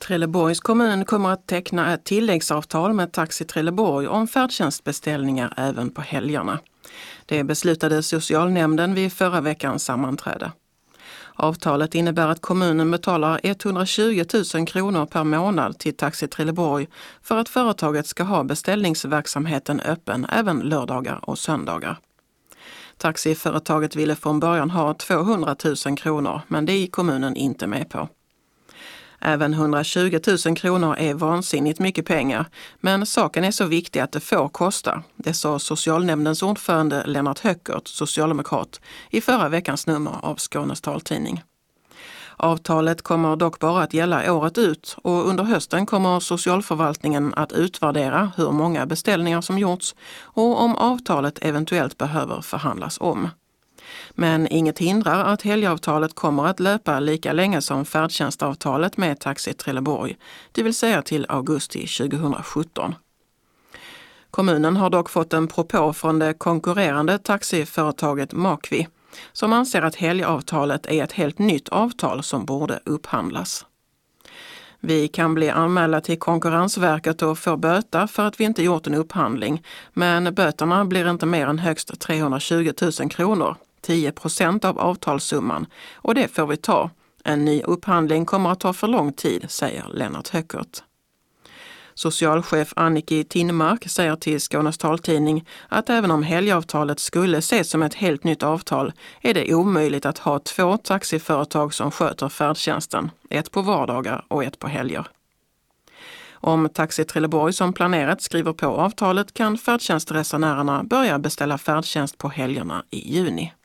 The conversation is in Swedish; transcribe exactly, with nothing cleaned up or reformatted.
Trelleborgs kommun kommer att teckna ett tilläggsavtal med Taxi Trelleborg om färdtjänstbeställningar även på helgerna. Det beslutade socialnämnden vid förra veckans sammanträde. Avtalet innebär att kommunen betalar etthundratjugo tusen kronor per månad till Taxi Trelleborg för att företaget ska ha beställningsverksamheten öppen även lördagar och söndagar. Taxiföretaget ville från början ha tvåhundratusen kronor, men det är kommunen inte med på. Även etthundratjugo tusen kronor är vansinnigt mycket pengar, men saken är så viktig att det får kosta. Det sa socialnämndens ordförande Lennart Höckert, socialdemokrat, i förra veckans nummer av Skånes taltidning. Avtalet kommer dock bara att gälla året ut och under hösten kommer socialförvaltningen att utvärdera hur många beställningar som gjorts och om avtalet eventuellt behöver förhandlas om. Men inget hindrar att helgavtalet kommer att löpa lika länge som färdtjänstavtalet med Taxi Trelleborg, det vill säga till augusti tjugohundrasjutton. Kommunen har dock fått en propå från det konkurrerande taxiföretaget Makvi, som anser att helgavtalet är ett helt nytt avtal som borde upphandlas. Vi kan bli anmälda till Konkurrensverket och få böta för att vi inte gjort en upphandling, men böterna blir inte mer än högst trehundratjugo tusen kronor, tio procent av avtalssumman, och det får vi ta. En ny upphandling kommer att ta för lång tid, säger Lennart Höckert. Socialchef Anniki Tinnemark säger till Skånes taltidning att även om helgavtalet skulle ses som ett helt nytt avtal är det omöjligt att ha två taxiföretag som sköter färdtjänsten, ett på vardagar och ett på helger. Om Taxi Trelleborg som planerat skriver på avtalet kan färdtjänstresenärerna börja beställa färdtjänst på helgerna i juni.